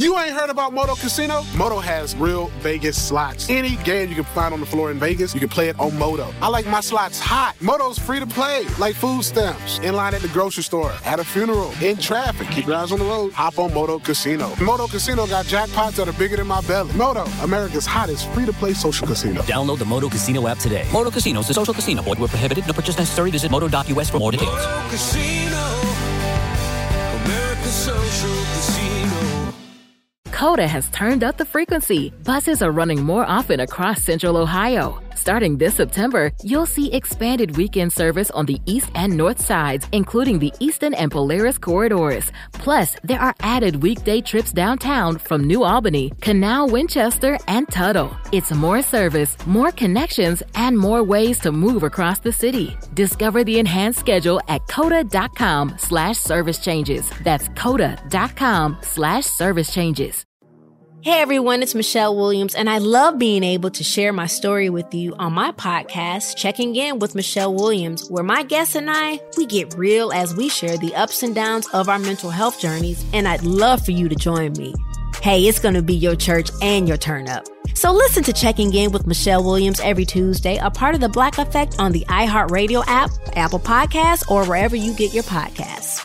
You ain't heard about Moto Casino? Moto has real Vegas slots. Any game you can find on the floor in Vegas, you can play it on Moto. I like my slots hot. Moto's free to play, like food stamps, in line at the grocery store, at a funeral, in traffic. Keep your eyes on the road. Hop on Moto Casino. Moto Casino got jackpots that are bigger than my belly. Moto, America's hottest free-to-play social casino. Download the Moto Casino app today. Moto Casino is a social casino. Void where prohibited. No purchase necessary. Visit moto.us for more details. Moto Casino, America's social casino. Coda has turned up the frequency. Buses are running more often across Central Ohio. Starting this September, you'll see expanded weekend service on the east and north sides, including the Eastern and Polaris corridors. Plus, there are added weekday trips downtown from New Albany, Canal, Winchester, and Tuttle. It's more service, more connections, and more ways to move across the city. Discover the enhanced schedule at coda.com/service changes. That's coda.com/service changes. Hey everyone, it's Michelle Williams, and I love being able to share my story with you on my podcast, Checking In with Michelle Williams, where my guests and I, we get real as we share the ups and downs of our mental health journeys, and I'd love for you to join me. Hey, it's going to be your church and your turn up. So listen to Checking In with Michelle Williams every Tuesday, a part of the Black Effect on the iHeartRadio app, Apple Podcasts, or wherever you get your podcasts.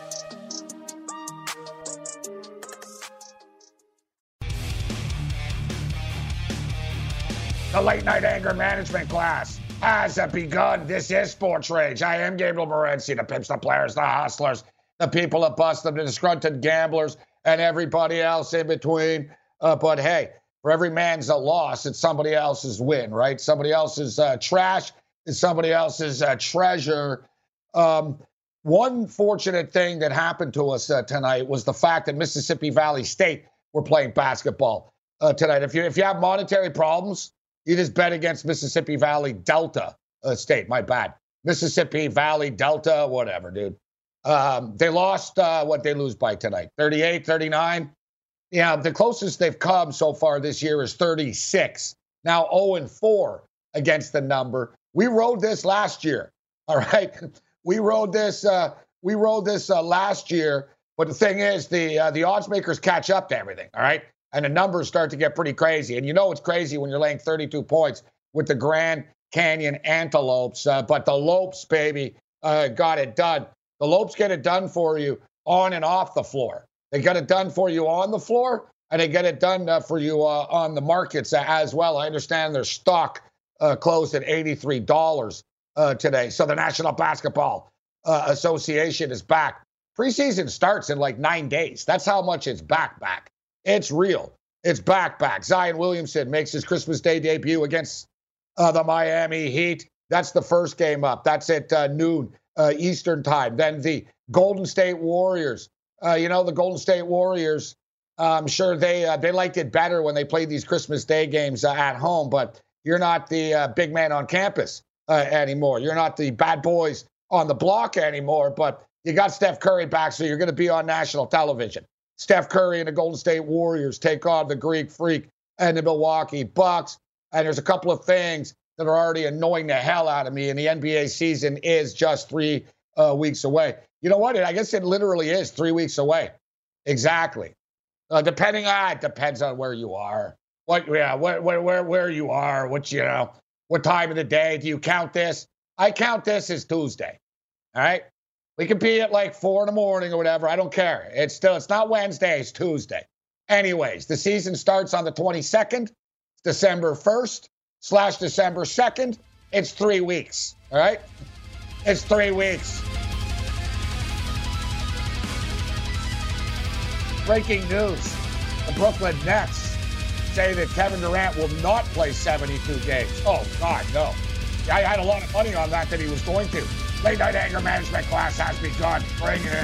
The late night anger management class has begun. This is Sports Rage. I am Gabriel Morency, the pimps, the players, the hustlers, the people that bust them, the disgruntled gamblers, and everybody else in between. But hey, for every man's a loss, it's somebody else's win, right? Somebody else's trash is somebody else's treasure. One fortunate thing that happened to us tonight was the fact that Mississippi Valley State were playing basketball tonight. If you have monetary problems, you just bet against Mississippi Valley Delta State. My bad. Mississippi Valley Delta, whatever, dude. They lost what they lose by tonight, 38-39. Yeah, the closest they've come so far this year is 36. Now 0-4 against the number. We rode this last year. All right, we rode this last year. But the thing is, the odds makers catch up to everything. All right. And the numbers start to get pretty crazy. And you know it's crazy when you're laying 32 points with the Grand Canyon Antelopes. But the Lopes, baby, got it done. The Lopes get it done for you on and off the floor. They get it done for you on the floor, and they get it done for you on the markets as well. I understand their stock closed at $83 today. So the National Basketball Association is back. Preseason starts in like 9 days. That's how much it's back. It's real. It's back. Zion Williamson makes his Christmas Day debut against the Miami Heat. That's the first game up. That's at noon Eastern time. Then the Golden State Warriors. The Golden State Warriors, I'm sure they liked it better when they played these Christmas Day games at home, but you're not the big man on campus anymore. You're not the bad boys on the block anymore, but you got Steph Curry back, so you're going to be on national television. Steph Curry and the Golden State Warriors take on the Greek Freak and the Milwaukee Bucks. And there's a couple of things that are already annoying the hell out of me. And the NBA season is just 3 weeks away. You know what? I guess it literally is 3 weeks away. Exactly. Depends on where you are. Where you are. What time of the day do you count this? I count this as Tuesday. All right. We could be at like 4 a.m. or whatever. I don't care. It's not Wednesday. It's Tuesday. Anyways, the season starts on the 22nd. It's December 1st/December 2nd. It's 3 weeks. All right? It's 3 weeks. Breaking news. The Brooklyn Nets say that Kevin Durant will not play 72 games. Oh, God, no. I had a lot of money on that he was going to. Late night anger management class has begun. Bring it.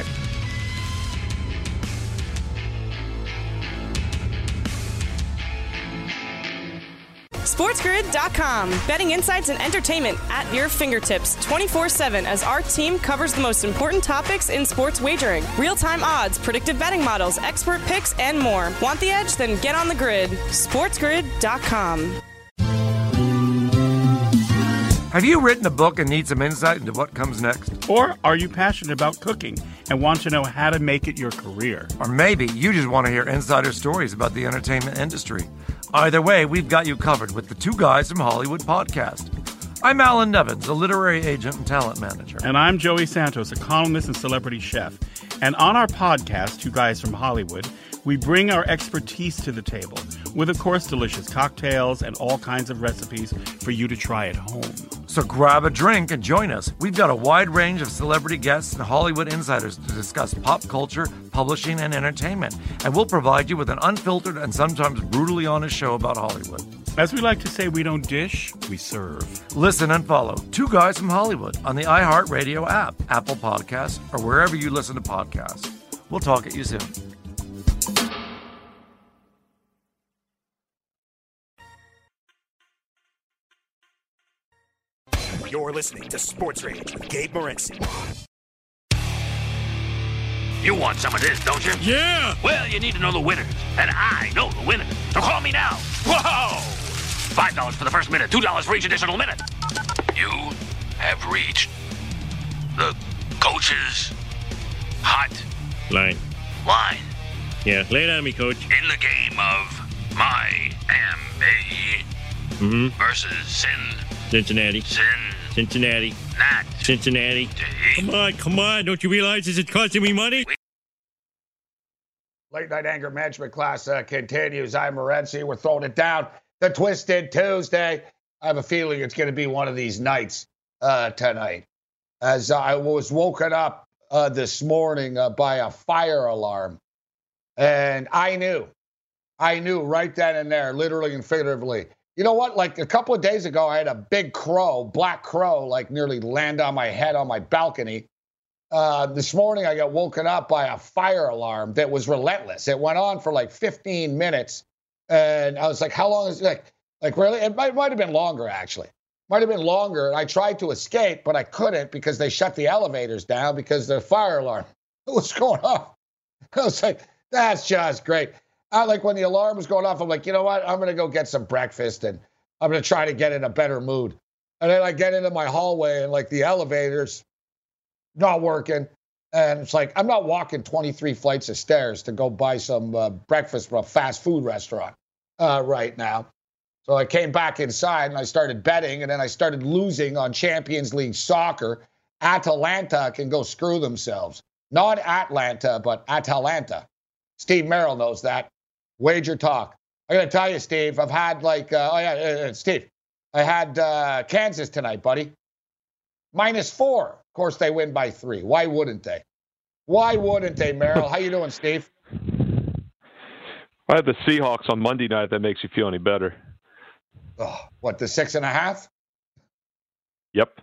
SportsGrid.com. Betting insights and entertainment at your fingertips 24/7 as our team covers the most important topics in sports wagering. Real-time odds, predictive betting models, expert picks, and more. Want the edge? Then get on the grid. SportsGrid.com. Have you written a book and need some insight into what comes next? Or are you passionate about cooking and want to know how to make it your career? Or maybe you just want to hear insider stories about the entertainment industry. Either way, we've got you covered with the Two Guys from Hollywood podcast. I'm Alan Nevins, a literary agent and talent manager. And I'm Joey Santos, a columnist and celebrity chef. And on our podcast, Two Guys from Hollywood, we bring our expertise to the table with, of course, delicious cocktails and all kinds of recipes for you to try at home. So grab a drink and join us. We've got a wide range of celebrity guests and Hollywood insiders to discuss pop culture, publishing, and entertainment. And we'll provide you with an unfiltered and sometimes brutally honest show about Hollywood. As we like to say, we don't dish, we serve. Listen and follow Two Guys from Hollywood on the iHeartRadio app, Apple Podcasts, or wherever you listen to podcasts. We'll talk at you soon. You're listening to Sports Rage with Gabe Morency. You want some of this, don't you? Yeah! Well, you need to know the winners, and I know the winners. So call me now. Whoa! $5 for the first minute, $2 for each additional minute. You have reached the coach's hot line. Yeah, lay it on me, Coach. In the game of Miami versus Cincinnati. Cincinnati. Come on. Don't you realize this is costing me money? Late night anger management class continues. I'm Morency. We're throwing it down. The Twisted Tuesday. I have a feeling it's going to be one of these nights tonight. As I was woken up this morning by a fire alarm. And I knew right then and there, literally and figuratively. You know what? Like a couple of days ago, I had a big black crow, like nearly land on my head on my balcony. This morning, I got woken up by a fire alarm that was relentless. It went on for like 15 minutes. And I was like, how long is it? Like really? It might have been longer, actually. Might have been longer. And I tried to escape, but I couldn't because they shut the elevators down because the fire alarm was going off. I was like, that's just great. Like when the alarm was going off, I'm like, you know what? I'm going to go get some breakfast and I'm going to try to get in a better mood. And then I get into my hallway and like the elevator's not working. And it's like, I'm not walking 23 flights of stairs to go buy some breakfast from a fast food restaurant right now. So I came back inside and I started betting, and then I started losing on Champions League soccer. Atalanta can go screw themselves. Not Atlanta, but Atalanta. Steve Merrill knows that. Wager talk. I got to tell you, Steve, I've had Steve, I had Kansas tonight, buddy. -4. Of course, they win by 3. Why wouldn't they? Merrill? How you doing, Steve? I had the Seahawks on Monday night. That makes you feel any better. Oh, what, the 6.5? Yep.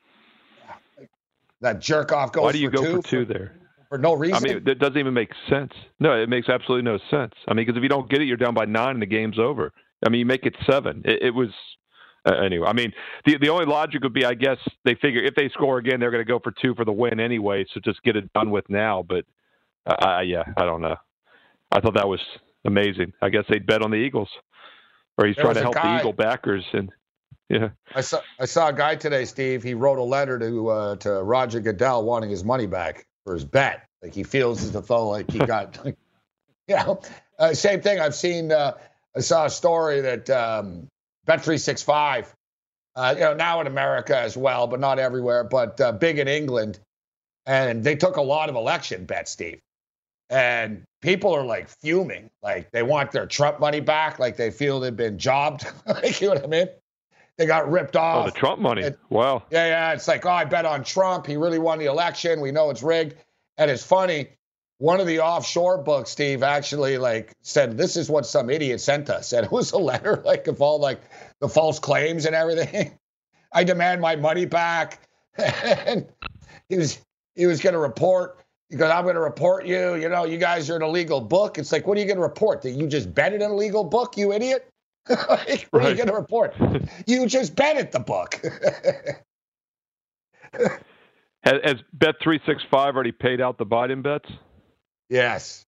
That jerk off goes for 2. Why do you go for 2 there? For no reason? I mean, that doesn't even make sense. No, it makes absolutely no sense. I mean, because if you don't get it, you're down by 9 and the game's over. I mean, you make it 7. It was anyway. I mean, the only logic would be, I guess, they figure if they score again, they're going to go for 2 for the win anyway. So just get it done with now. But I don't know. I thought that was amazing. I guess they'd bet on the Eagles, or he's trying to help the Eagle backers. And yeah, I saw a guy today, Steve. He wrote a letter to Roger Goodell wanting his money back for his bet. Like he feels as though like he got, same thing. I've seen. I saw a story that Bet365, now in America as well, but not everywhere, but big in England, and they took a lot of election bets, Steve. And people are like fuming, like they want their Trump money back, like they feel they've been jobbed. You know what I mean? They got ripped off. Oh, the Trump money. Wow. Yeah. It's like, I bet on Trump. He really won the election. We know it's rigged. And it's funny. One of the offshore books, Steve, actually like said, this is what some idiot sent us. And it was a letter like of all like the false claims and everything. I demand my money back. And he was going to report. He goes, I'm going to report you. You guys are an illegal book. It's like, what are you going to report? That you just betted an illegal book, you idiot? What are you going to report? You just betted the book. Has Bet365 already paid out the Biden bets? Yes.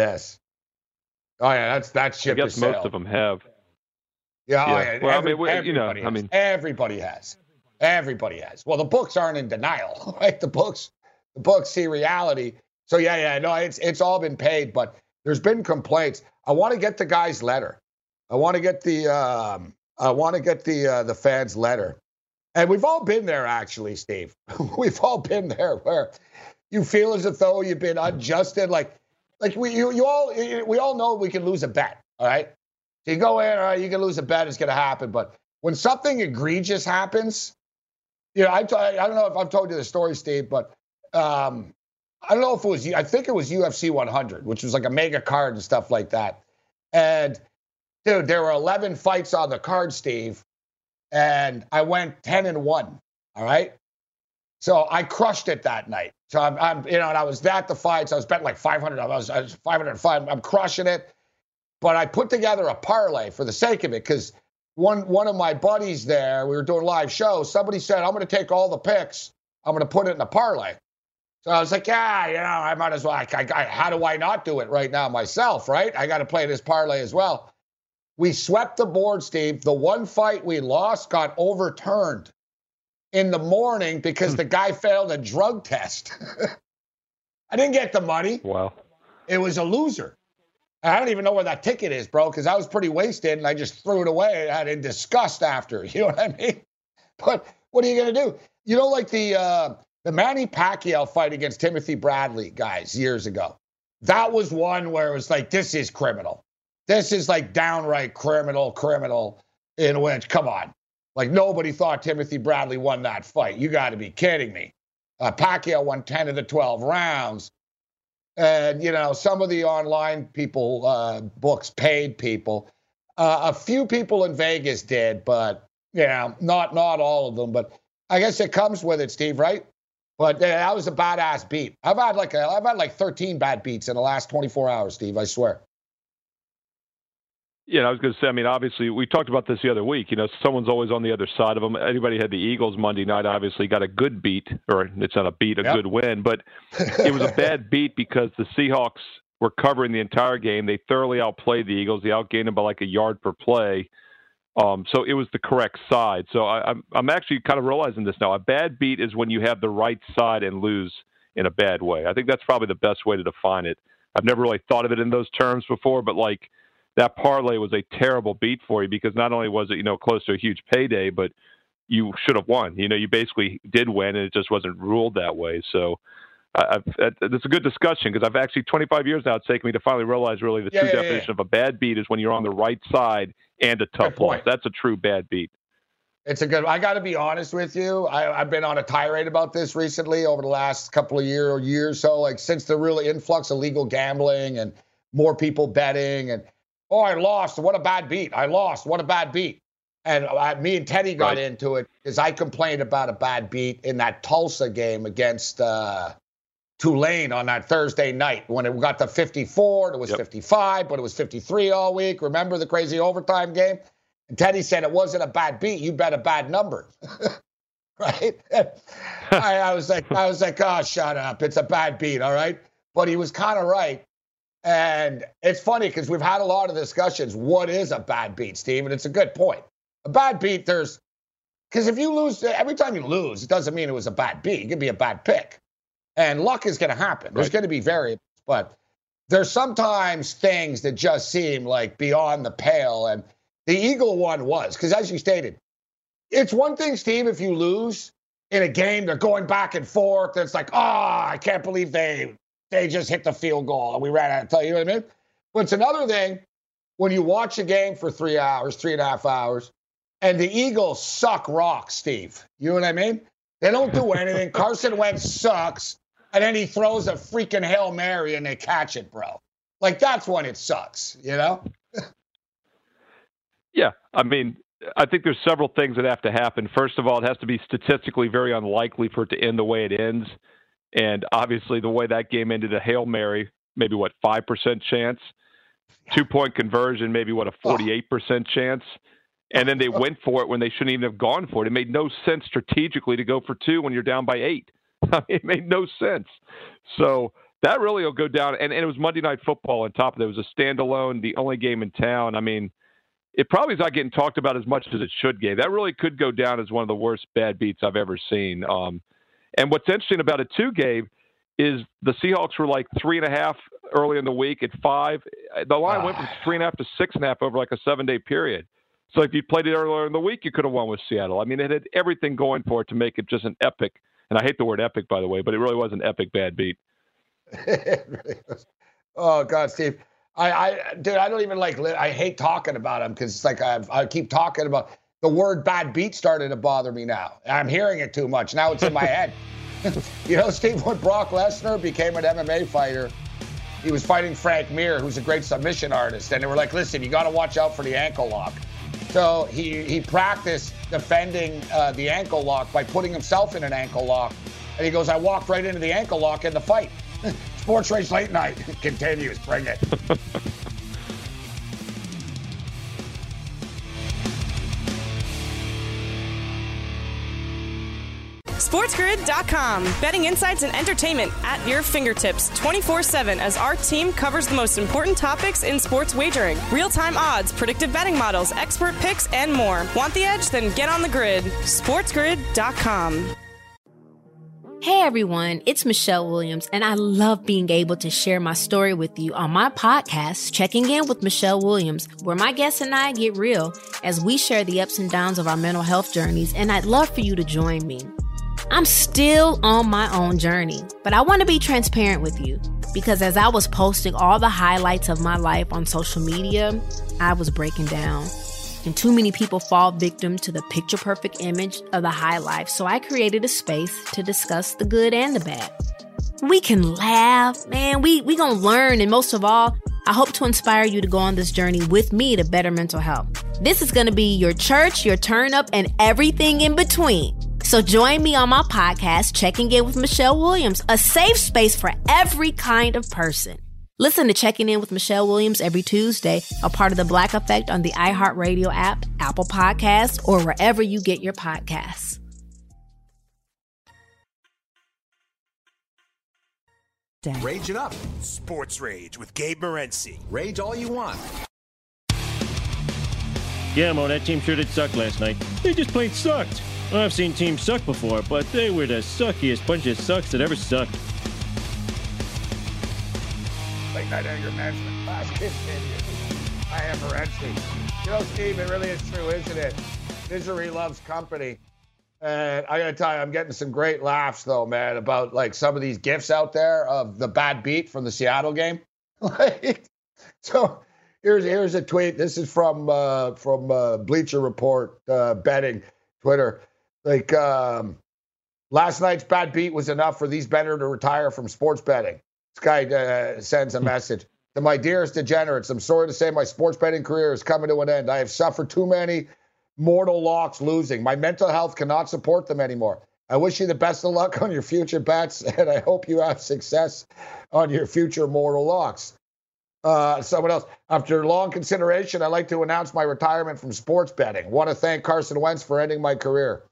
Oh yeah, that's ship I guess most of them have. Yeah. Well, everybody has. Everybody has. Well, the books aren't in denial, right? The books see reality. So no, it's all been paid, but there's been complaints. I want to get the guy's letter. I want to get the fans' letter. And we've all been there, actually, Steve. We've all been there where you feel as though you've been unjusted. Like we all know we can lose a bet, all right? So you go in, all right, you can lose a bet, it's going to happen. But when something egregious happens, I don't know if I've told you the story, Steve, but I don't know if it was, I think it was UFC 100, which was like a mega card and stuff like that. And, dude, there were 11 fights on the card, Steve, and I went 10-1, all right? So I crushed it that night. So I'm and I was at the fights. I was betting like 500. I was 505. I'm crushing it. But I put together a parlay for the sake of it because one of my buddies there, we were doing live shows, somebody said, I'm going to take all the picks. I'm going to put it in a parlay. So I was like, I might as well. How do I not do it right now myself, right? I got to play this parlay as well. We swept the board, Steve. The one fight we lost got overturned in the morning because the guy failed a drug test. I didn't get the money. Wow. It was a loser. I don't even know where that ticket is, bro, because I was pretty wasted and I just threw it away and had in disgust after. You know what I mean? But what are you going to do? Like the Manny Pacquiao fight against Timothy Bradley, guys, years ago. That was one where it was like, this is criminal. This is like downright criminal, in which, come on. Like, nobody thought Timothy Bradley won that fight. You got to be kidding me. Pacquiao won 10 of the 12 rounds. And, some of the online people, books paid people. A few people in Vegas did, but, not all of them. But I guess it comes with it, Steve, right? But that was a badass beat. I've had like 13 bad beats in the last 24 hours, Steve, I swear. Yeah, I was going to say, obviously, we talked about this the other week. Someone's always on the other side of them. Anybody had the Eagles Monday night, obviously got a good beat, or it's not a beat, a good win. But it was a bad beat because the Seahawks were covering the entire game. They thoroughly outplayed the Eagles. They outgained them by like a yard per play. So it was the correct side. So I'm actually kind of realizing this now. A bad beat is when you have the right side and lose in a bad way. I think that's probably the best way to define it. I've never really thought of it in those terms before, but like, that parlay was a terrible beat for you because not only was it, close to a huge payday, but you should have won. You basically did win, and it just wasn't ruled that way. So it's a good discussion because I've actually 25 years now it's taken me to finally realize really the true definition of a bad beat is when you're on the right side and a tough loss. That's a true bad beat. It's a good. I got to be honest with you. I've been on a tirade about this recently over the last couple of years. So like since the real influx of legal gambling and more people betting and. Oh, I lost. What a bad beat. I lost. What a bad beat. And me and Teddy got into it because I complained about a bad beat in that Tulsa game against Tulane on that Thursday night when it got to 54. It was 55, but it was 53 all week. Remember the crazy overtime game? And Teddy said it wasn't a bad beat. You bet a bad number. Right? I was like, oh, shut up. It's a bad beat, all right? But he was kind of right. And it's funny because we've had a lot of discussions. What is a bad beat, Steve? And it's a good point. A bad beat, because if you lose, every time you lose, it doesn't mean it was a bad beat. It could be a bad pick. And luck is going to happen. There's going to be variables. But there's sometimes things that just seem like beyond the pale. And the Eagle one was, because as you stated, it's one thing, Steve, if you lose in a game, they're going back and forth. It's like, I can't believe they just hit the field goal and we ran out of time. You know what I mean? But it's another thing when you watch a game for 3 hours, 3.5 hours, and the Eagles suck rocks, Steve. You know what I mean? They don't do anything. Carson Wentz sucks, and then he throws a freaking Hail Mary and they catch it, bro. Like, that's when it sucks, you know? Yeah. I think there's several things that have to happen. First of all, it has to be statistically very unlikely for it to end the way it ends. And obviously the way that game ended, a Hail Mary, maybe 5% chance, 2-point conversion, maybe a 48% chance. And then they went for it when they shouldn't even have gone for it. It made no sense strategically to go for 2 when you're down by 8. It made no sense. So that really will go down. And it was Monday Night Football on top of it. It was a standalone, the only game in town. it probably is not getting talked about as much as it should, Gabe. That really could go down as one of the worst bad beats I've ever seen. And what's interesting about it too, Gabe, is the Seahawks were like 3.5 early in the week at 5. The line went from 3.5 to 6.5 over like a 7-day period. So if you played it earlier in the week, you could have won with Seattle. I mean, it had everything going for it to make it just an epic. And I hate the word epic, by the way, but it really was an epic bad beat. Oh God, Steve. Dude, I don't even I hate talking about him because it's like I keep talking about the word bad beat started to bother me now. I'm hearing it too much. Now it's in my head. You know, Steve, when Brock Lesnar became an MMA fighter, he was fighting Frank Mir, who's a great submission artist. And they were like, listen, you got to watch out for the ankle lock. So he practiced defending the ankle lock by putting himself in an ankle lock. And he goes, I walked right into the ankle lock in the fight. Sports Rage Late Night continues. Bring it. SportsGrid.com. Betting insights and entertainment at your fingertips 24/7 as our team covers the most important topics in sports wagering. Real-time odds, predictive betting models, expert picks, and more. Want the edge? Then get on the grid. SportsGrid.com. Hey everyone, it's Michelle Williams, and I love being able to share my story with you on my podcast, Checking In with Michelle Williams, where my guests and I get real as we share the ups and downs of our mental health journeys, and I'd love for you to join me. I'm still on my own journey, but I want to be transparent with you because as I was posting all the highlights of my life on social media, I was breaking down. And too many people fall victim to the picture-perfect image of the high life, so I created a space to discuss the good and the bad. We can laugh, man, we gonna learn, and most of all, I hope to inspire you to go on this journey with me to better mental health. This is gonna be your church, your turn-up, and everything in between. So join me on my podcast, Checking In with Michelle Williams, a safe space for every kind of person. Listen to Checking In with Michelle Williams every Tuesday, a part of the Black Effect on the iHeartRadio app, Apple Podcasts, or wherever you get your podcasts. Rage it up. Sports Rage with Gabe Morency. Rage all you want. Yeah, Mo, that team sure did suck last night. They just plain sucked. Well, I've seen teams suck before, but they were the suckiest bunch of sucks that ever sucked. Late Night Anger Management class continues. I am Morency. You know, Steve, it really is true, isn't it? Misery loves company. And I gotta tell you, I'm getting some great laughs, though, man, about like some of these GIFs out there of the bad beat from the Seattle game. So here's a tweet. This is from Bleacher Report betting Twitter. Like last night's bad beat was enough for these bettors to retire from sports betting. This guy sends a message. To my dearest degenerates, I'm sorry to say my sports betting career is coming to an end. I have suffered too many mortal locks losing. My mental health cannot support them anymore. I wish you the best of luck on your future bets, and I hope you have success on your future mortal locks. Someone else. After long consideration, I'd like to announce my retirement from sports betting. Want to thank Carson Wentz for ending my career.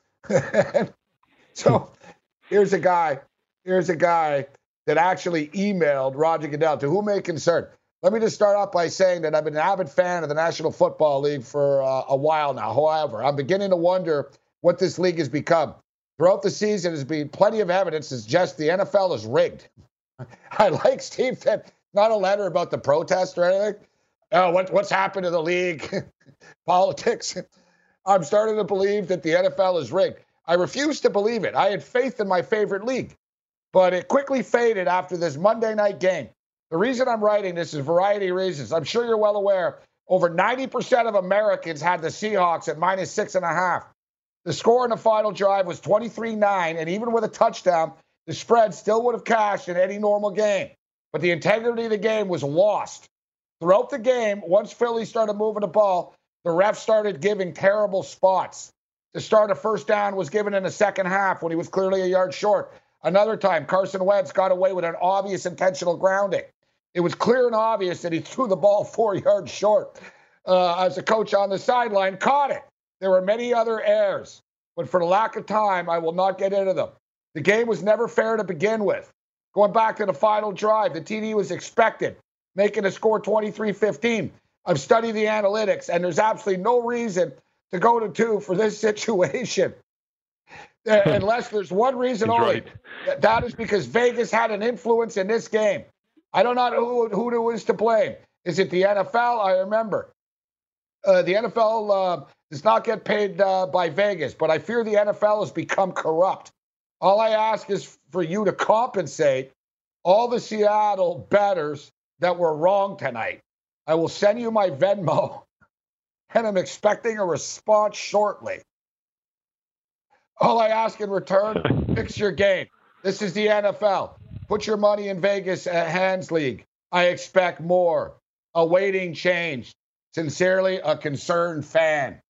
So here's a guy that actually emailed Roger Goodell, to whom may concern. Let me just start off by saying that I've been an avid fan of the National Football League for a while now. However, I'm beginning to wonder what this league has become. Throughout the season, there's been plenty of evidence that suggests the NFL is rigged. I like Steve said, not a letter about the protest or anything. What's happened to the league? Politics. I'm starting to believe that the NFL is rigged. I refuse to believe it. I had faith in my favorite league, but it quickly faded after this Monday night game. The reason I'm writing this is a variety of reasons. I'm sure you're well aware, over 90% of Americans had the Seahawks at -6.5. The score in the final drive was 23-9, and even with a touchdown, the spread still would have cashed in any normal game. But the integrity of the game was lost. Throughout the game, once Philly started moving the ball, the refs started giving terrible spots. The start of first down was given in the second half when he was clearly a yard short. Another time, Carson Wentz got away with an obvious intentional grounding. It was clear and obvious that he threw the ball 4 yards short. As a coach on the sideline, caught it. There were many other errors, but for the lack of time, I will not get into them. The game was never fair to begin with. Going back to the final drive, the TD was expected, making the score 23-15. I've studied the analytics, and there's absolutely no reason to go to 2 for this situation. Unless there's one reason only. Right. That is because Vegas had an influence in this game. I don't know who is to blame. Is it the NFL? I remember. The NFL does not get paid by Vegas, but I fear the NFL has become corrupt. All I ask is for you to compensate all the Seattle bettors that were wrong tonight. I will send you my Venmo, and I'm expecting a response shortly. All I ask in return, fix your game. This is the NFL. Put your money in Vegas at Hands League. I expect more. Awaiting change. Sincerely, a concerned fan.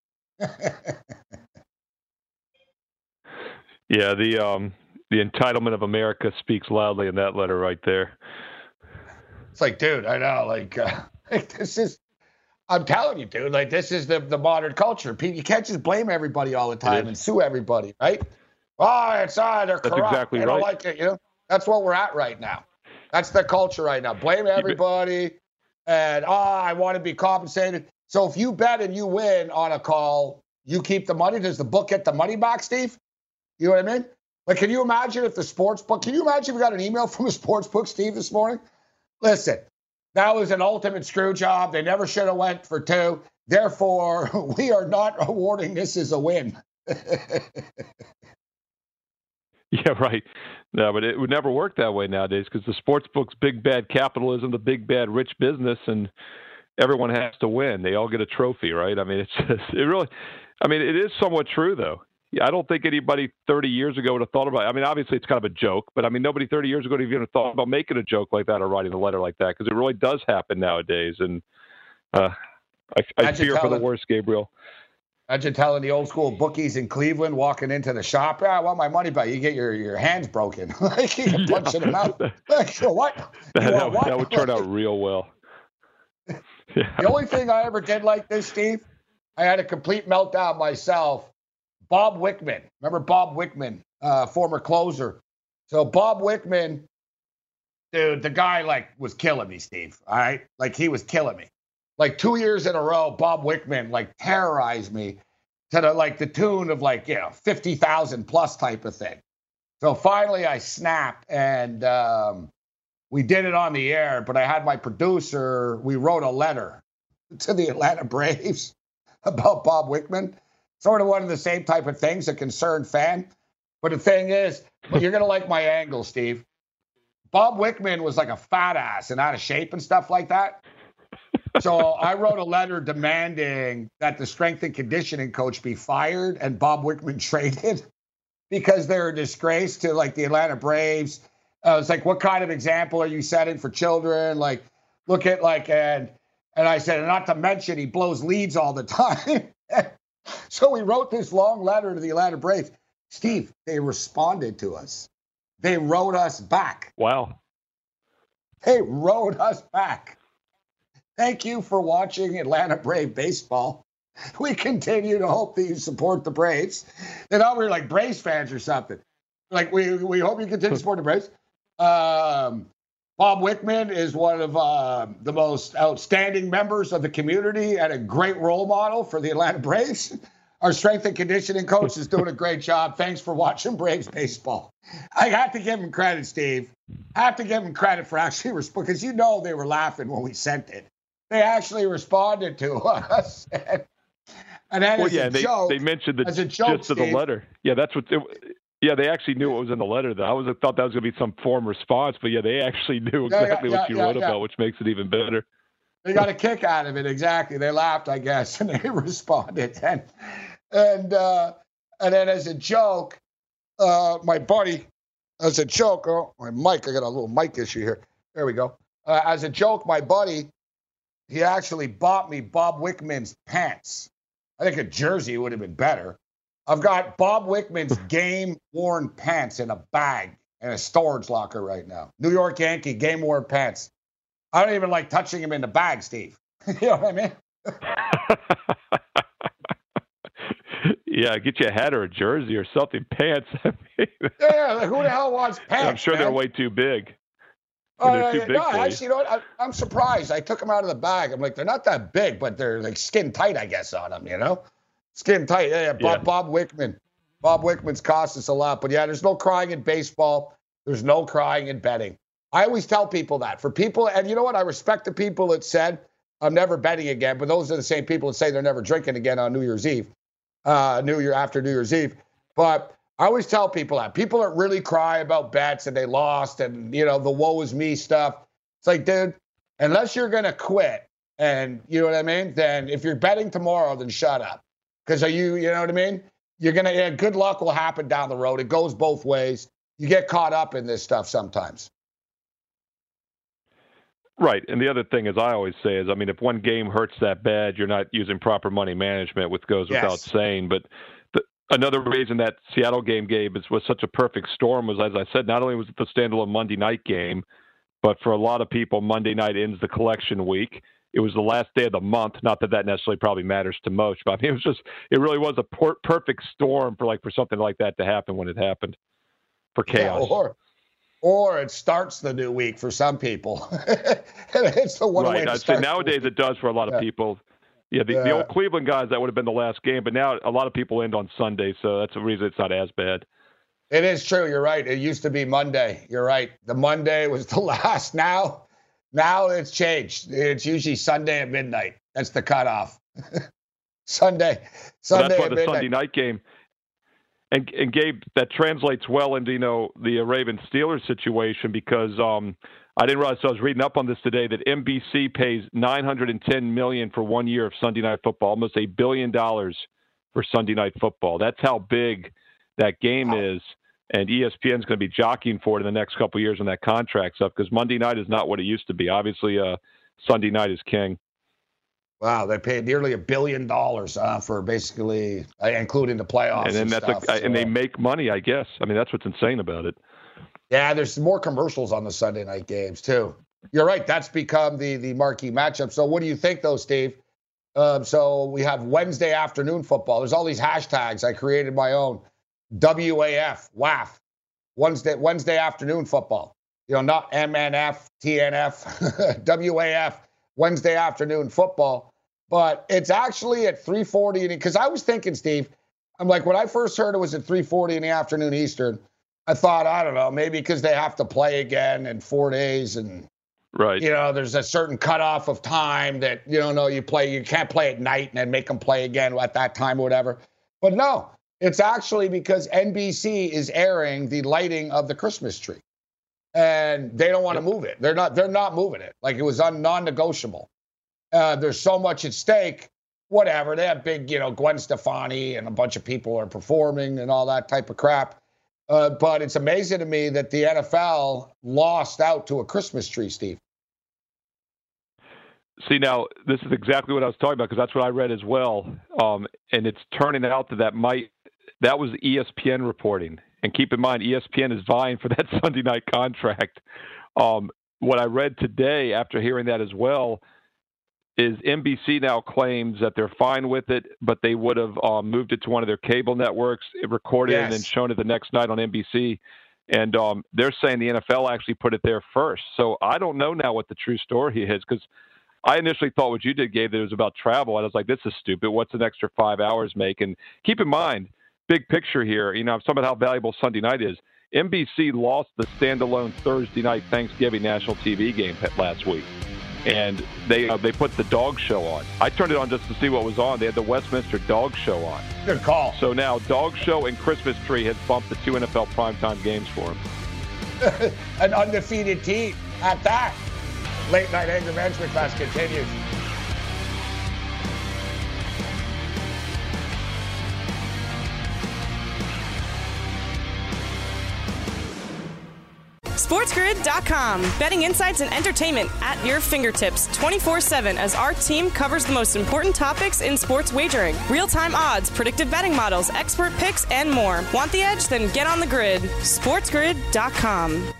Yeah, the entitlement of America speaks loudly in that letter right there. It's like, dude, I know, this is, I'm telling you, dude, this is the modern culture. You can't just blame everybody all the time and sue everybody, right? Oh, they're corrupt. That's exactly right. They don't like it, That's what we're at right now. That's the culture right now. Blame everybody, and I want to be compensated. So if you bet and you win on a call, you keep the money. Does the book get the money back, Steve? You know what I mean? Can you imagine if the sports book, can you imagine if we got an email from a sports book, Steve, this morning? Listen, that was an ultimate screw job. They never should have went for 2. Therefore, we are not awarding this as a win. Yeah, right. No, but it would never work that way nowadays because the sports book's big bad capitalism, the big bad rich business, and everyone has to win. They all get a trophy, right? I mean, it is somewhat true, though. Yeah, I don't think anybody 30 years ago would have thought about it. I mean, obviously it's kind of a joke, but I mean, nobody 30 years ago would have even thought about making a joke like that or writing a letter like that because it really does happen nowadays. And I fear for the worst, Gabriel. Imagine telling the old school bookies in Cleveland walking into the shop, I want my money back. You get your hands broken. You can punch in the mouth. What? That would turn out real well. Yeah. The only thing I ever did like this, Steve, I had a complete meltdown myself. Bob Wickman. Remember Bob Wickman, former closer. So Bob Wickman, dude, the guy was killing me, Steve. All right? He was killing me. 2 years in a row, Bob Wickman terrorized me to the tune of 50,000 plus type of thing. So finally I snapped and we did it on the air, but I had my producer, we wrote a letter to the Atlanta Braves about Bob Wickman. Sort of one of the same type of things, a concerned fan. But the thing is, you're going to like my angle, Steve. Bob Wickman was like a fat ass and out of shape and stuff like that. So I wrote a letter demanding that the strength and conditioning coach be fired and Bob Wickman traded because they're a disgrace to the Atlanta Braves. It's what kind of example are you setting for children? Look at and I said, and not to mention he blows leads all the time. So we wrote this long letter to the Atlanta Braves. Steve, they responded to us. They wrote us back. Wow. They wrote us back. Thank you for watching Atlanta Brave baseball. We continue to hope that you support the Braves. And now we're like Braves fans or something. We hope you continue to support the Braves. Bob Wickman is one of the most outstanding members of the community and a great role model for the Atlanta Braves. Our strength and conditioning coach is doing a great job. Thanks for watching Braves baseball. I have to give him credit, Steve. I have to give him credit for actually responding, because they were laughing when we sent it. They actually responded to us. And then they mentioned the gist of the letter. Yeah, that's what. Yeah, they actually knew what was in the letter, though. I thought that was going to be some form response, but they actually knew exactly what you wrote about, which makes it even better. They got a kick out of it, exactly. They laughed, I guess, and they responded. And then as a joke, my buddy, my mic, I got a little mic issue here. There we go. As a joke, my buddy, he actually bought me Bob Wickman's pants. I think a jersey would have been better. I've got Bob Wickman's game-worn pants in a bag in a storage locker right now. New York Yankee game-worn pants. I don't even like touching them in the bag, Steve. You know what I mean? Yeah, get you a hat or a jersey or something. Pants. Yeah, who the hell wants pants? I'm sure they're way too big. They're too big no, for you. actually, you know what? I'm surprised. I took them out of the bag. I'm like, they're not that big, but they're like skin tight, I guess, on them, you know? Skin tight. Yeah. Bob Wickman. Bob Wickman's cost us a lot. But yeah, there's no crying in baseball. There's no crying in betting. I always tell people that. For people, and you know what? I respect the people that said, I'm never betting again, but those are the same people that say they're never drinking again on New Year's Eve, after New Year's Eve. But I always tell people that. People that really cry about bets and they lost and, you know, the woe is me stuff. It's like, dude, unless you're going to quit and, you know what I mean, then if you're betting tomorrow, then shut up. Because you know what I mean? You're going to, good luck will happen down the road. It goes both ways. You get caught up in this stuff sometimes. Right. And the other thing, as I always say, is, I mean, if one game hurts that bad, you're not using proper money management, which goes without saying. But another reason that Seattle game, Gabe, was such a perfect storm was, as I said, not only was it the standalone Monday night game, but for a lot of people, Monday night ends the collection week. It was the last day of the month. Not that necessarily probably matters to most, but I mean, it really was a perfect storm for something like that to happen when it happened, for chaos. Yeah, or it starts the new week for some people. It's the one way to I'd start. say nowadays it does for a lot of people. Yeah, the old Cleveland guys, that would have been the last game, but now a lot of people end on Sunday, so that's the reason it's not as bad. It is true. You're right. It used to be Monday. You're right. The Monday was the last. Now it's changed. It's usually Sunday at midnight. That's the cutoff. Sunday Well, that's why at the midnight. Sunday night game. And Gabe, that translates well into, the Ravens-Steelers situation, because I didn't realize, so I was reading up on this today, that NBC pays $910 million for 1 year of Sunday Night Football, almost $1 billion for Sunday Night Football. That's how big that game is, and ESPN's going to be jockeying for it in the next couple of years when that contract's up, because Monday night is not what it used to be. Obviously, Sunday night is king. Wow, they paid nearly $1 billion for basically, including the playoffs. And then and they make money, I guess. I mean, that's what's insane about it. Yeah, there's more commercials on the Sunday night games too. You're right. That's become the marquee matchup. So what do you think, though, Steve? So we have Wednesday afternoon football. There's all these hashtags. I created my own. WAF, WAF, Wednesday afternoon football. Not MNF, TNF, WAF, Wednesday afternoon football. But it's actually at 3:40. Because I was thinking, Steve, I'm like, when I first heard it was at 3:40 in the afternoon Eastern, I thought, I don't know, maybe because they have to play again in 4 days. And, right, there's a certain cutoff of time that, you can't play at night and then make them play again at that time or whatever. But no, it's actually because NBC is airing the lighting of the Christmas tree. And they don't want to move it. They're not moving it. Like, it was non-negotiable. There's so much at stake. Whatever. They have big, Gwen Stefani and a bunch of people are performing and all that type of crap. But it's amazing to me that the NFL lost out to a Christmas tree, Steve. See, now, this is exactly what I was talking about, because that's what I read as well. And it's turning out that was ESPN reporting. And keep in mind, ESPN is vying for that Sunday night contract. What I read today, after hearing that as well, is NBC now claims that they're fine with it, but they would have moved it to one of their cable networks, recorded it, and then shown it the next night on NBC. And they're saying the NFL actually put it there first. So I don't know now what the true story is, because I initially thought what you did, Gabe, that it was about travel. And I was like, this is stupid. What's an extra 5 hours make? And keep in mind, big picture here, I'm talking about how valuable Sunday night is. NBC lost the standalone Thursday night Thanksgiving national TV game last week. And they put the dog show on. I turned it on just to see what was on. They had the Westminster Dog Show on. Good call. So now Dog Show and Christmas Tree has bumped the 2 NFL primetime games for him. An undefeated team at that. Late night anger management class continues. SportsGrid.com. Betting insights and entertainment at your fingertips 24/7 as our team covers the most important topics in sports wagering. Real-time odds, predictive betting models, expert picks, and more. Want the edge? Then get on the grid. SportsGrid.com.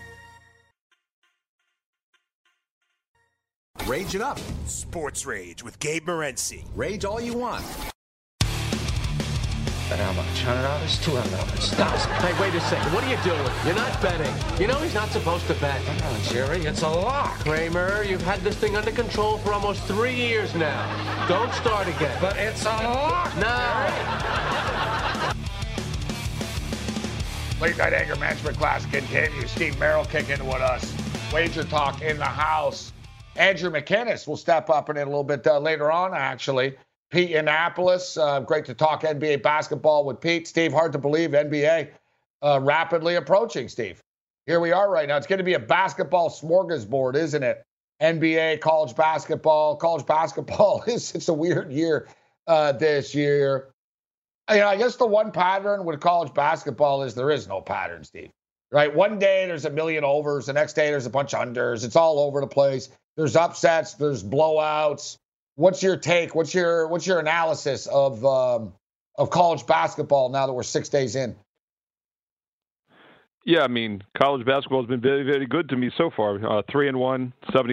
Rage it up. Sports Rage with Gabe Morency. Rage all you want. And how much? $100? $200. Stop. Hey, wait a second. What are you doing? You're not betting. You know he's not supposed to bet. Come on, Jerry. It's a lock. Kramer, you've had this thing under control for almost 3 years now. Don't start again. But it's a lock. No. Late Night Anger Management class continues. Steve Merrill kicking with us. Wager Talk in the house. Andrew McInnes will step up in it a little bit later on, actually. Pete Annapolis, great to talk NBA basketball with Pete. Steve, hard to believe NBA rapidly approaching, Steve. Here we are right now. It's going to be a basketball smorgasbord, isn't it? NBA, college basketball. College basketball it's a weird year this year. You know, I guess the one pattern with college basketball is there is no pattern, Steve. Right? One day there's a million overs. The next day there's a bunch of unders. It's all over the place. There's upsets. There's blowouts. What's your take? What's your analysis of college basketball now that we're 6 days in? Yeah, I mean, college basketball has been very, very good to me so far. 3-1,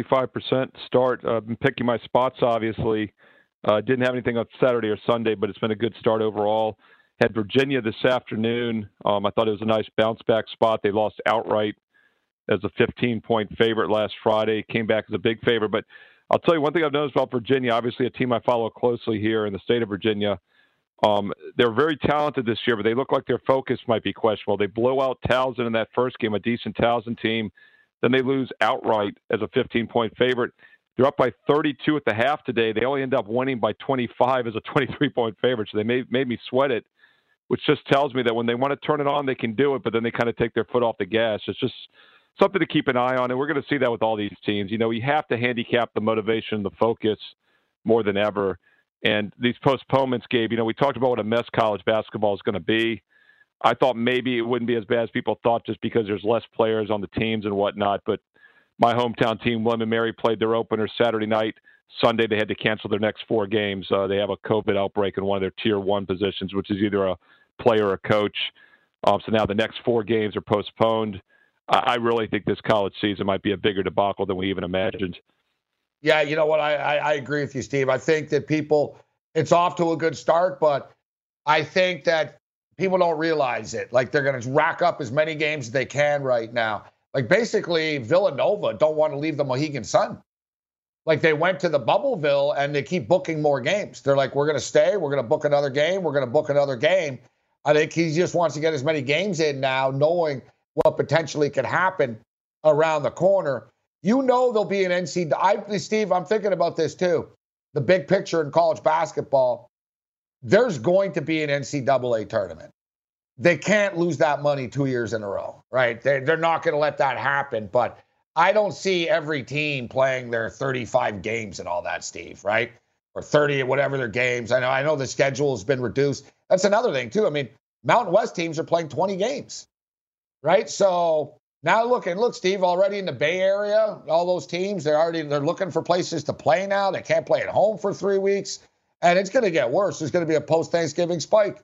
75% start. I've been picking my spots, obviously. Didn't have anything on Saturday or Sunday, but it's been a good start overall. Had Virginia this afternoon. I thought it was a nice bounce-back spot. They lost outright as a 15-point favorite last Friday. Came back as a big favorite. But I'll tell you one thing I've noticed about Virginia, obviously a team I follow closely here in the state of Virginia. They're very talented this year, but they look like their focus might be questionable. They blow out Towson in that first game, a decent Towson team. Then they lose outright as a 15-point favorite. They're up by 32 at the half today. They only end up winning by 25 as a 23-point favorite. So they made me sweat it, which just tells me that when they want to turn it on, they can do it, but then they kind of take their foot off the gas. It's just something to keep an eye on, and we're going to see that with all these teams. You know, you have to handicap the motivation, the focus more than ever. And these postponements, Gabe, you know, we talked about what a mess college basketball is going to be. I thought maybe it wouldn't be as bad as people thought just because there's less players on the teams and whatnot, but my hometown team, William & Mary, played their opener Saturday night. Sunday, they had to cancel their next 4 games. They have a COVID outbreak in one of their Tier 1 positions, which is either a player or a coach. So now the next 4 games are postponed. I really think this college season might be a bigger debacle than we even imagined. Yeah, you know what? I agree with you, Steve. I think that it's off to a good start, but I think that people don't realize it. Like, they're going to rack up as many games as they can right now. Like, basically, Villanova don't want to leave the Mohegan Sun. Like, they went to the Bubbleville, and they keep booking more games. They're like, we're going to stay. We're going to book another game. We're going to book another game. I think he just wants to get as many games in now, knowing what potentially could happen around the corner. You know there'll be an NCAA. Steve, I'm thinking about this too. The big picture in college basketball, there's going to be an NCAA tournament. They can't lose that money 2 years in a row, right? They're not going to let that happen. But I don't see every team playing their 35 games and all that, Steve, right? Or 30, whatever their games. I know the schedule has been reduced. That's another thing, too. I mean, Mountain West teams are playing 20 games, right? So now look, Steve, already in the Bay Area, all those teams, they're looking for places to play now. They can't play at home for 3 weeks. And it's going to get worse. There's going to be a post-Thanksgiving spike.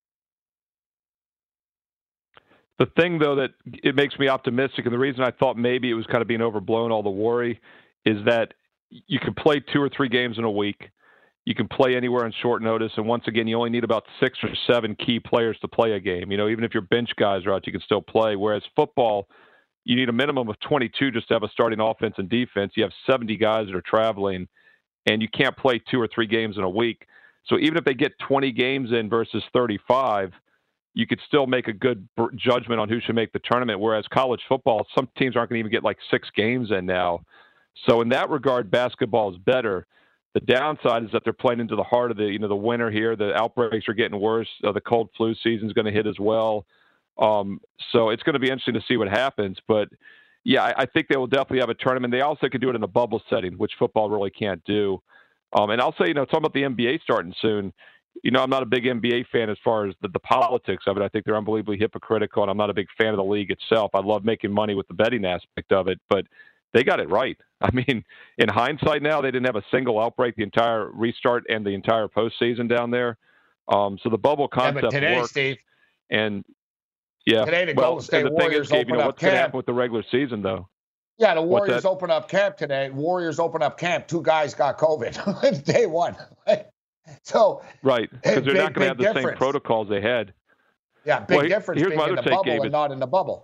The thing, though, that it makes me optimistic, and the reason I thought maybe it was kind of being overblown, all the worry, is that you can play 2 or 3 games in a week. You can play anywhere on short notice, and once again, you only need about 6 or 7 key players to play a game. You know, even if your bench guys are out, you can still play. Whereas football, you need a minimum of 22 just to have a starting offense and defense. You have 70 guys that are traveling, and you can't play 2 or 3 games in a week. So even if they get 20 games in versus 35, you could still make a good judgment on who should make the tournament, whereas college football, some teams aren't going to even get like 6 games in now. So in that regard, basketball is better. The downside is that they're playing into the heart of the winter here. The outbreaks are getting worse. The cold flu season is going to hit as well. So it's going to be interesting to see what happens. But, yeah, I think they will definitely have a tournament. They also could do it in a bubble setting, which football really can't do. And I'll say, talking about the NBA starting soon, I'm not a big NBA fan as far as the politics of it. I think they're unbelievably hypocritical, and I'm not a big fan of the league itself. I love making money with the betting aspect of it, but they got it right. I mean, in hindsight now, they didn't have a single outbreak the entire restart and the entire postseason down there. So the bubble concept worked. Steve. And, yeah. Today the Golden State Warriors open up what's going to happen with the regular season, though? Yeah, the Warriors open up camp today. Warriors open up camp. 2 guys got COVID. Day one. So right, because they're not going to have the difference. same protocols they had. Yeah, big difference here's being my in other the take, bubble David. and not in the bubble.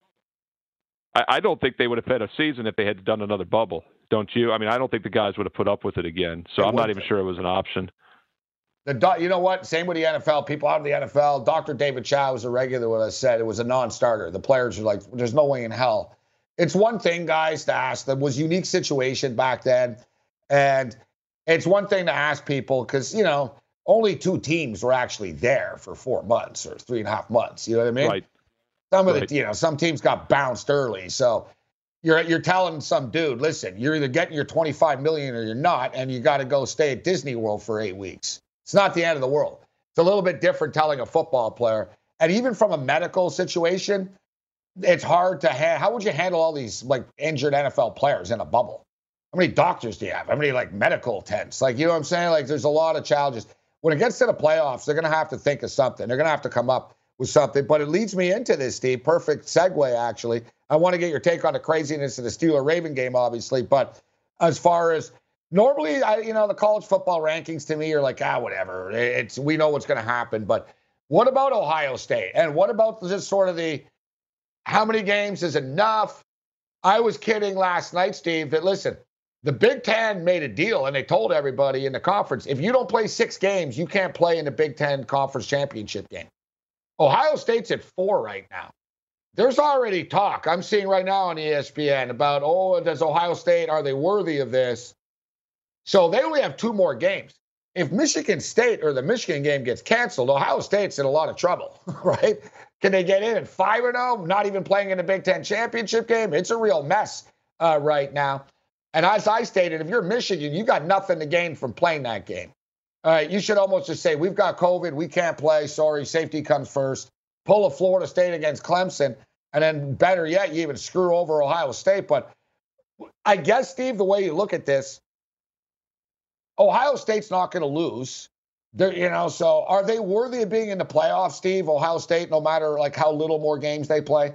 I don't think they would have had a season if they had done another bubble, don't you? I mean, I don't think the guys would have put up with it again. So I'm not even sure it was an option. You know what? Same with the NFL. People out of the NFL. Dr. David Chow was a regular when I said it was a non-starter. The players are like, there's no way in hell. It's one thing, guys, to ask. There was a unique situation back then. And it's one thing to ask people because, you know, only 2 teams were actually there for 4 months or 3.5 months. You know what I mean? Right. Some of the, you know, some teams got bounced early. So you're telling some dude, listen, you're either getting your $25 million or you're not, and you got to go stay at Disney World for 8 weeks. It's not the end of the world. It's a little bit different telling a football player. And even from a medical situation, it's hard to how would you handle all these like injured NFL players in a bubble? How many doctors do you have? How many like medical tents? Like, you know what I'm saying? Like, there's a lot of challenges. When it gets to the playoffs, they're going to have to think of something. They're going to have to come up with something. But it leads me into this, Steve. Perfect segue, actually. I want to get your take on the craziness of the Steeler-Raven game, obviously. But as far as normally, the college football rankings to me are like, whatever. We know what's going to happen. But what about Ohio State? And what about just sort of the how many games is enough? I was kidding last night, Steve, that listen, the Big Ten made a deal, and they told everybody in the conference, if you don't play 6 games, you can't play in the Big Ten Conference Championship game. Ohio State's at 4 right now. There's already talk I'm seeing right now on ESPN about, does Ohio State, are they worthy of this? So they only have 2 more games. If Michigan State or the Michigan game gets canceled, Ohio State's in a lot of trouble, right? Can they get in at 5-0, not even playing in the Big Ten championship game? It's a real mess right now. And as I stated, if you're Michigan, you got nothing to gain from playing that game. You should almost just say, we've got COVID, we can't play, sorry, safety comes first. Pull a Florida State against Clemson, and then better yet, you even screw over Ohio State. But I guess, Steve, the way you look at this, Ohio State's not going to lose. So are they worthy of being in the playoffs, Steve, Ohio State, no matter like how little more games they play?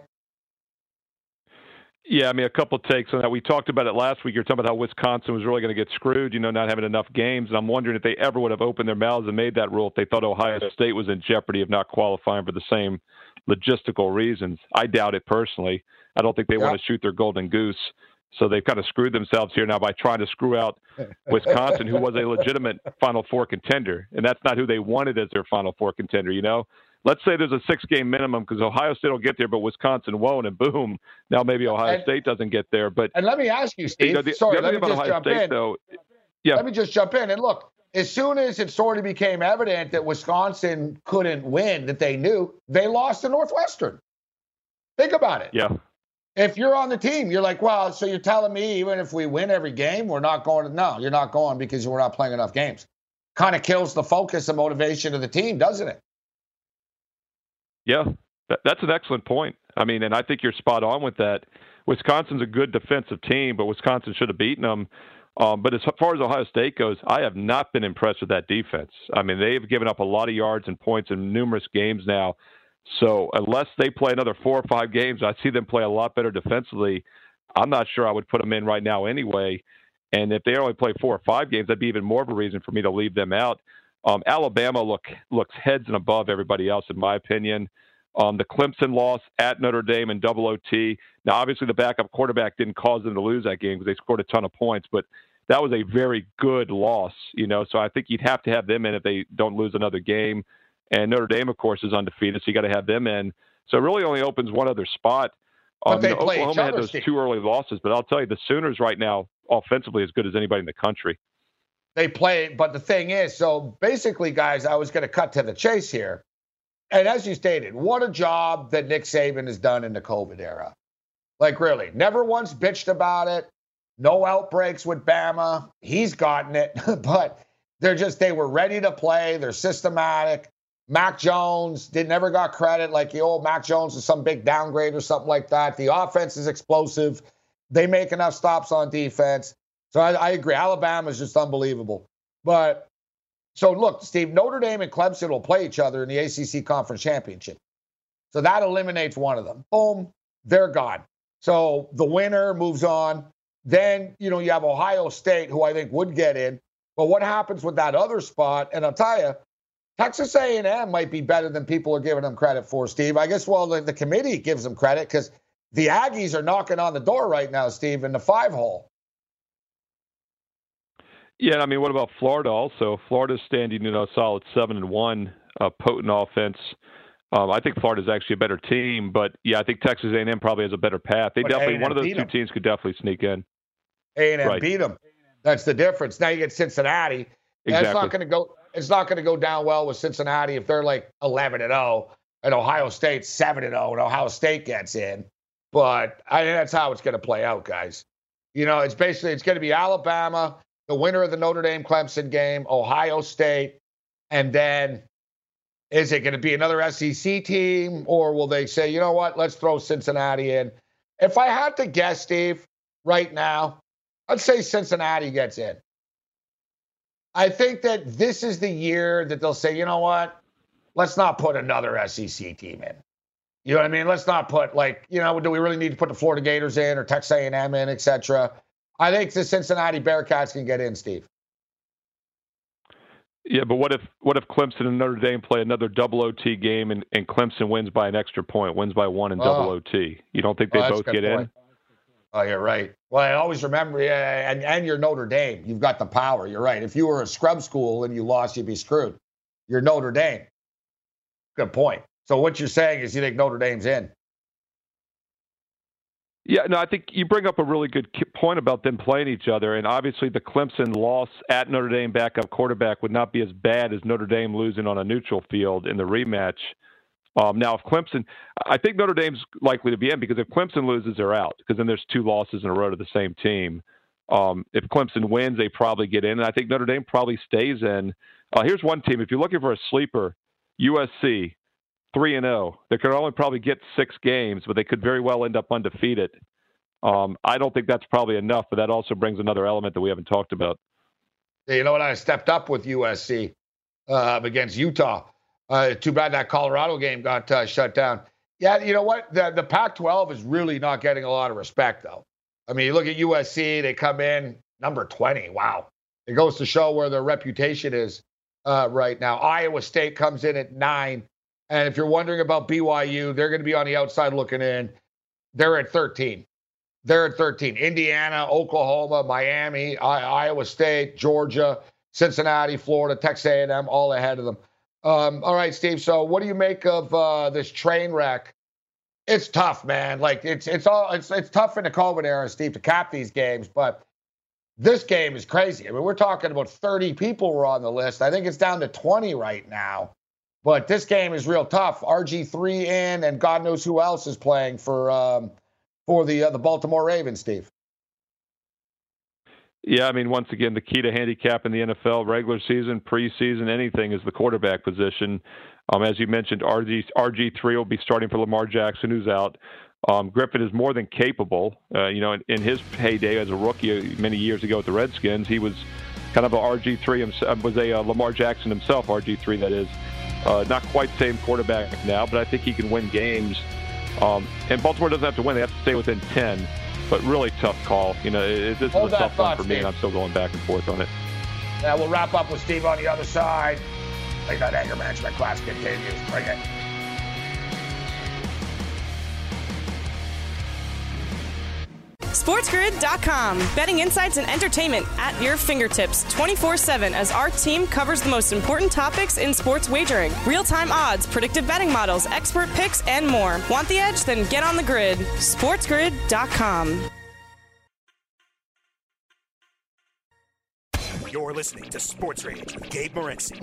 Yeah, I mean, a couple of takes on that. We talked about it last week. You're talking about how Wisconsin was really going to get screwed, not having enough games. And I'm wondering if they ever would have opened their mouths and made that rule if they thought Ohio State was in jeopardy of not qualifying for the same logistical reasons. I doubt it personally. I don't think they want to shoot their golden goose. So they've kind of screwed themselves here now by trying to screw out Wisconsin, who was a legitimate Final Four contender. And that's not who they wanted as their Final Four contender, Let's say there's a 6-game minimum because Ohio State will get there, but Wisconsin won't, and boom, now maybe Ohio State doesn't get there. But and let me ask you, Steve. Let me just jump in. Let me just jump in. And look, as soon as it sort of became evident that Wisconsin couldn't win, that they knew, they lost to Northwestern. Think about it. Yeah. If you're on the team, you're like, well, so you're telling me even if we win every game, we're not going? No, you're not going because we're not playing enough games. Kind of kills the focus and motivation of the team, doesn't it? Yeah, that's an excellent point. I mean, and I think you're spot on with that. Wisconsin's a good defensive team, but Wisconsin should have beaten them. But as far as Ohio State goes, I have not been impressed with that defense. I mean, they've given up a lot of yards and points in numerous games now. So unless they play another 4 or 5 games, I see them play a lot better defensively. I'm not sure I would put them in right now anyway. And if they only play 4 or 5 games, that'd be even more of a reason for me to leave them out. Alabama looks heads and above everybody else, in my opinion. The Clemson loss at Notre Dame in double OT. Now, obviously, the backup quarterback didn't cause them to lose that game because they scored a ton of points, but that was a very good loss, So I think you'd have to have them in if they don't lose another game. And Notre Dame, of course, is undefeated, so you got to have them in. So it really only opens one other spot. Oklahoma had those 2 early losses, but I'll tell you, the Sooners right now, offensively, as good as anybody in the country. They play, but the thing is, so basically, guys, I was going to cut to the chase here. And as you stated, what a job that Nick Saban has done in the COVID era. Like, really, never once bitched about it. No outbreaks with Bama. He's gotten it, but they were ready to play. They're systematic. Mac Jones never got credit. Like the old Mac Jones is some big downgrade or something like that. The offense is explosive. They make enough stops on defense. So I agree. Alabama is just unbelievable. But so look, Steve, Notre Dame and Clemson will play each other in the ACC Conference Championship. So that eliminates one of them. Boom, they're gone. So the winner moves on. Then, you have Ohio State, who I think would get in. But what happens with that other spot? And I'll tell you, Texas A&M might be better than people are giving them credit for, Steve. I guess, well, the committee gives them credit because the Aggies are knocking on the door right now, Steve, in the 5-hole. Yeah, I mean, what about Florida also? Florida's standing in a solid 7-1, potent offense. I think Florida's actually a better team, but yeah, I think Texas A&M probably has a better path. They definitely, one of those two teams could definitely sneak in. A&M beat them. That's the difference. Now you get Cincinnati. Exactly. That's not going to go. It's not going to go down well with Cincinnati if they're like 11-0 and Ohio State's 7-0 and Ohio State gets in. But I think that's how it's going to play out, guys. You know, it's going to be Alabama, the winner of the Notre Dame Clemson game, Ohio State, and then is it going to be another SEC team, or will they say, you know what, let's throw Cincinnati in? If I had to guess, Steve, right now, I'd say Cincinnati gets in. I think that this is the year that they'll say, you know what, let's not put another SEC team in. You know what I mean? Let's not put, like, you know, do we really need to put the Florida Gators in or Texas A&M in, et cetera? I think the Cincinnati Bearcats can get in, Steve. Yeah, but what if Clemson and Notre Dame play another double OT game and Clemson wins by an extra point, wins by 1 in double OT? You don't think they both get in? Oh, you're right. Well, I always remember, and you're Notre Dame. You've got the power. You're right. If you were a scrub school and you lost, you'd be screwed. You're Notre Dame. Good point. So what you're saying is you think Notre Dame's in? Yeah, no, I think you bring up a really good point about them playing each other, and obviously the Clemson loss at Notre Dame backup quarterback would not be as bad as Notre Dame losing on a neutral field in the rematch. Now, if Clemson, I think Notre Dame's likely to be in because if Clemson loses, they're out because then there's 2 losses in a row to the same team. If Clemson wins, they probably get in, and I think Notre Dame probably stays in. Here's one team. If you're looking for a sleeper, USC, 3-0. They could only probably get 6 games, but they could very well end up undefeated. I don't think that's probably enough, but that also brings another element that we haven't talked about. Yeah, you know what? I stepped up with USC against Utah. Too bad that Colorado game got shut down. Yeah, you know what? The Pac-12 is really not getting a lot of respect, though. I mean, you look at USC, they come in number 20. Wow. It goes to show where their reputation is right now. Iowa State comes in at 9. And if you're wondering about BYU, they're going to be on the outside looking in. They're at 13. Indiana, Oklahoma, Miami, Iowa State, Georgia, Cincinnati, Florida, Texas A&M, all ahead of them. All right, Steve. So what do you make of this train wreck? It's tough, man. Like it's tough in the COVID era, Steve, to cap these games. But this game is crazy. I mean, we're talking about 30 people were on the list. I think it's down to 20 right now. But this game is real tough. RG3 in, and God knows who else is playing for the Baltimore Ravens, Steve. Yeah, I mean, once again, the key to handicap in the NFL, regular season, preseason, anything, is the quarterback position. As you mentioned, RG3 will be starting for Lamar Jackson, who's out. Griffin is more than capable. In his heyday as a rookie many years ago with the Redskins, he was kind of a RG3, was a Lamar Jackson himself, RG3 that is. Not quite the same quarterback now, but I think he can win games. And Baltimore doesn't have to win. They have to stay within 10. But really tough call. You know, this is a tough one for me, and I'm still going back and forth on it. Yeah, we'll wrap up with Steve on the other side. Late Night Anger Management class continues. Bring it. SportsGrid.com. Betting insights and entertainment at your fingertips 24/7 as our team covers the most important topics in sports wagering. Real-time odds, predictive betting models, expert picks, and more. Want the edge? Then get on the grid. SportsGrid.com. You're listening to Sports Rage with Gabe Morency.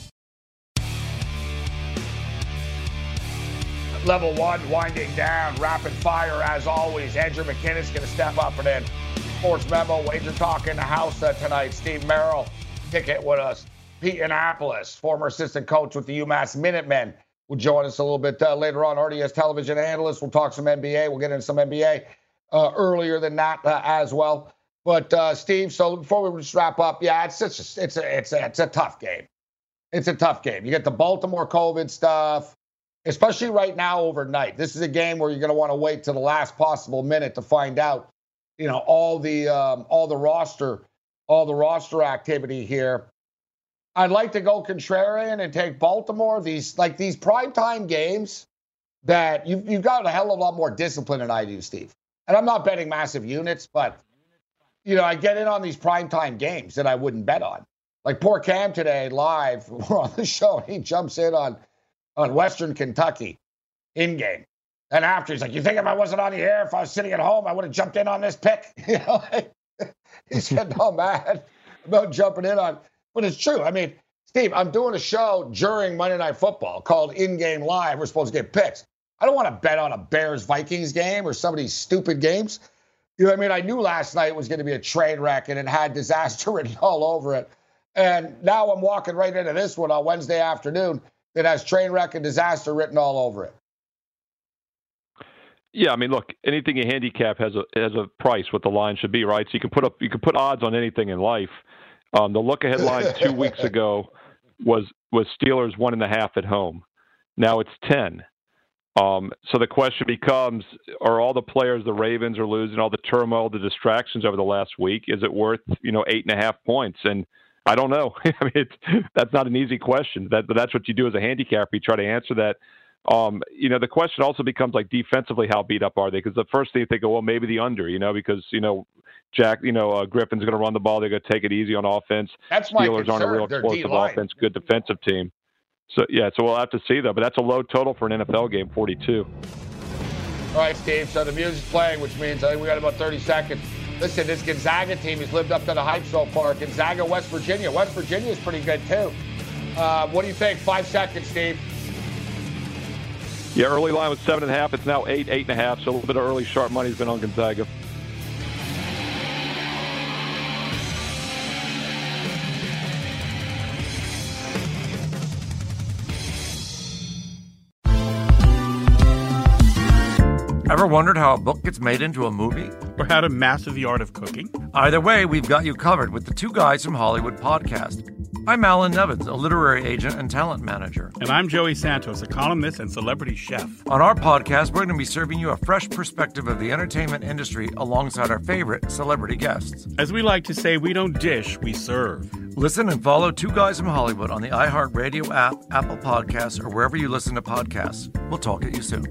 Level 1 winding down, rapid fire as always. Andrew McKinnon's going to step up and in. Sports Memo, Wager Talk in the house tonight. Steve Merrill, kick it with us. Pete Annapolis, former assistant coach with the UMass Minutemen, will join us a little bit later on. RDS television analyst. We'll talk some NBA. We'll get into some NBA earlier than that as well. But Steve, so before we just wrap up, yeah, it's a tough game. It's a tough game. You get the Baltimore COVID stuff. Especially right now overnight. This is a game where you're going to want to wait till the last possible minute to find out, you know, all the roster all the roster activity here. I'd like to go contrarian and take Baltimore. These primetime games that you've got a hell of a lot more discipline than I do, Steve. And I'm not betting massive units, but, I get in on these primetime games that I wouldn't bet on. Like poor Cam today, live, we're on the show, and he jumps in on Western Kentucky in-game. And after, he's like, you think if I wasn't on the air, if I was sitting at home, I would have jumped in on this pick? He's getting all mad about jumping in on. But it's true. I mean, Steve, I'm doing a show during Monday Night Football called In-Game Live. We're supposed to get picks. I don't want to bet on a Bears-Vikings game or some of these stupid games. You know what I mean? I knew last night was going to be a train wreck, and it had disaster written all over it. And now I'm walking right into this one on Wednesday afternoon that has train wreck and disaster written all over it. Yeah, I mean, look, anything you handicap has a price, what the line should be, right? So you can put odds on anything in life. The look-ahead line 2 weeks ago was Steelers 1.5 at home. Now it's 10. So the question becomes: are all the players the Ravens are losing, all the turmoil, the distractions over the last week, is it worth 8.5 points? And I don't know. I mean, that's not an easy question. But that's what you do as a handicapper. You try to answer that. The question also becomes like defensively, how beat up are they? Because the first thing you think, well, maybe the under, because Griffin's going to run the ball. They're going to take it easy on offense. That's my Steelers concern. aren't a real explosive offense, good defensive team. So we'll have to see though. But that's a low total for an NFL game, 42. All right, Steve. So the music's playing, which means I think we got about 30 seconds. Listen, this Gonzaga team has lived up to the hype so far. Gonzaga, West Virginia. West Virginia is pretty good too. What do you think? 5 seconds, Steve. Yeah, early line was 7.5. It's now 8.5. So a little bit of early sharp money's been on Gonzaga. Ever wondered how a book gets made into a movie? Or how to master the art of cooking? Either way, we've got you covered with the Two Guys from Hollywood podcast. I'm Alan Nevins, a literary agent and talent manager. And I'm Joey Santos, a columnist and celebrity chef. On our podcast, we're going to be serving you a fresh perspective of the entertainment industry alongside our favorite celebrity guests. As we like to say, we don't dish, we serve. Listen and follow Two Guys from Hollywood on the iHeartRadio app, Apple Podcasts, or wherever you listen to podcasts. We'll talk at you soon.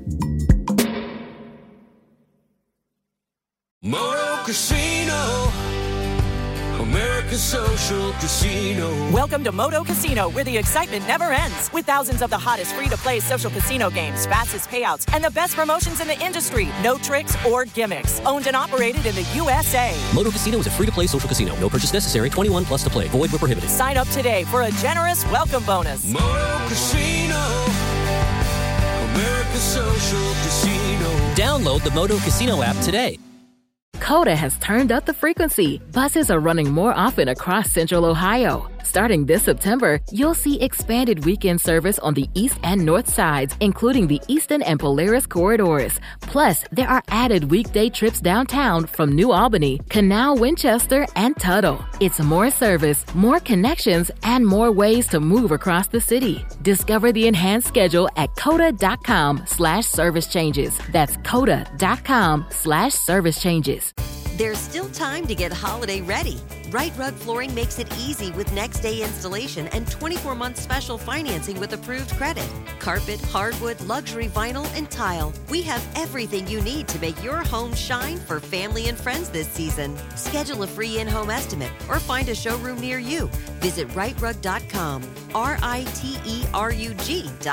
Moto Casino, America's social casino. Welcome to Moto Casino, where the excitement never ends. With thousands of the hottest free-to-play social casino games, fastest payouts, and the best promotions in the industry. No tricks or gimmicks. Owned and operated in the USA. Moto Casino is a free-to-play social casino. No purchase necessary. 21 plus to play. Void where prohibited. Sign up today for a generous welcome bonus. Moto Casino, America's social casino. Download the Moto Casino app today. Coda has turned up the frequency. Buses are running more often across Central Ohio. Starting this September, you'll see expanded weekend service on the east and north sides, including the Eastern and Polaris corridors. Plus, there are added weekday trips downtown from New Albany, Canal, Winchester, and Tuttle. It's more service, more connections, and more ways to move across the city. Discover the enhanced schedule at coda.com/service changes. That's coda.com/service changes. There's still time to get holiday ready. Right Rug Flooring makes it easy with next-day installation and 24-month special financing with approved credit. Carpet, hardwood, luxury vinyl, and tile. We have everything you need to make your home shine for family and friends this season. Schedule a free in-home estimate or find a showroom near you. Visit rightrug.com,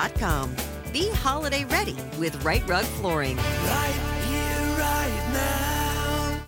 RITERUG.com. Be holiday ready with Right Rug Flooring. Right here, right now.